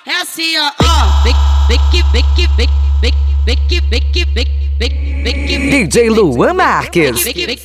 É assim, ó, DJ Luan Marques.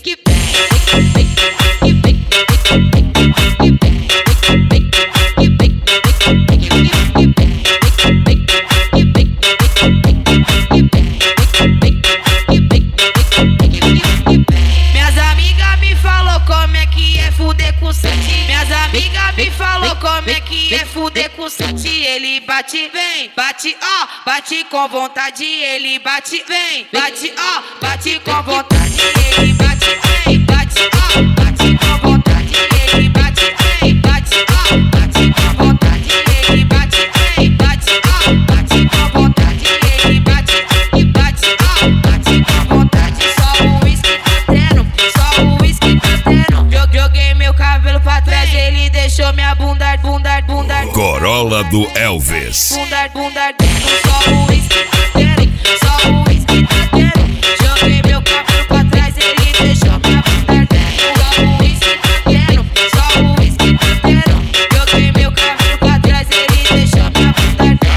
Minhas amigas me falou como é que é fuder com sete. Minhas amigas me falou como é que é fuder com sete. Ele bate, vem, bate, ó, bate com vontade. Ele bate, vem, bate, ó, bate com vontade. Ele bate, vem, bate, ó, bate com vontade. Ele bate, vem, bate, ó, bate com vontade. Ele bate, vem, bate, ó, bate com vontade. Ele bate, ó, bate com vontade. Só o uísque tá tendo, só o uísque tá tendo. Joguei meu cabelo pra trás, ele deixou minha bunda. Corolla do Elvis. Bunda dentro, só o uísque tá tendo, só o uísque tá tendo. Joguei meu cabelo pra trás, ele deixou minha bunda dentro. Só o uísque tá tendo, só o uísque tá tendo. Joguei meu cabelo pra trás, ele deixou minha bunda dentro.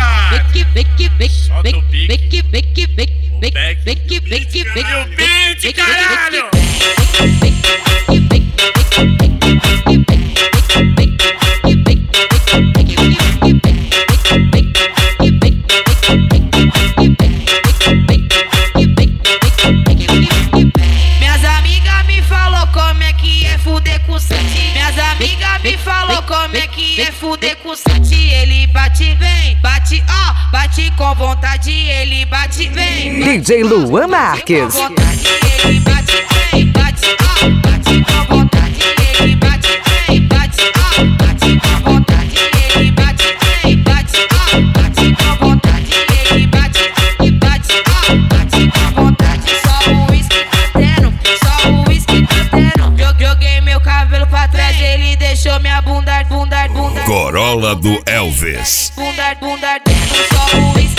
Caralho! Minhas amigas me falou como é que é fuder com sete. Minhas amigas me falou como é que é fuder com sete. Ele bate, vem, bate, ó, bate com vontade. Ele bate, vem, DJ Luan Marques. ele bate, vem, bate, ó, bate com vontade. Ele bate, vem, bate, ó, bate com vontade. Ele bate, vem, bate, ó, bate com vontade. Ele bate, ó, bate com vontade. Só o uísque tá tendo, só o uísque tá tendo. Joguei meu cabelo pra trás, ele deixou minha bunda. Corolla do Elvis. Bunda dentro, só o uísque.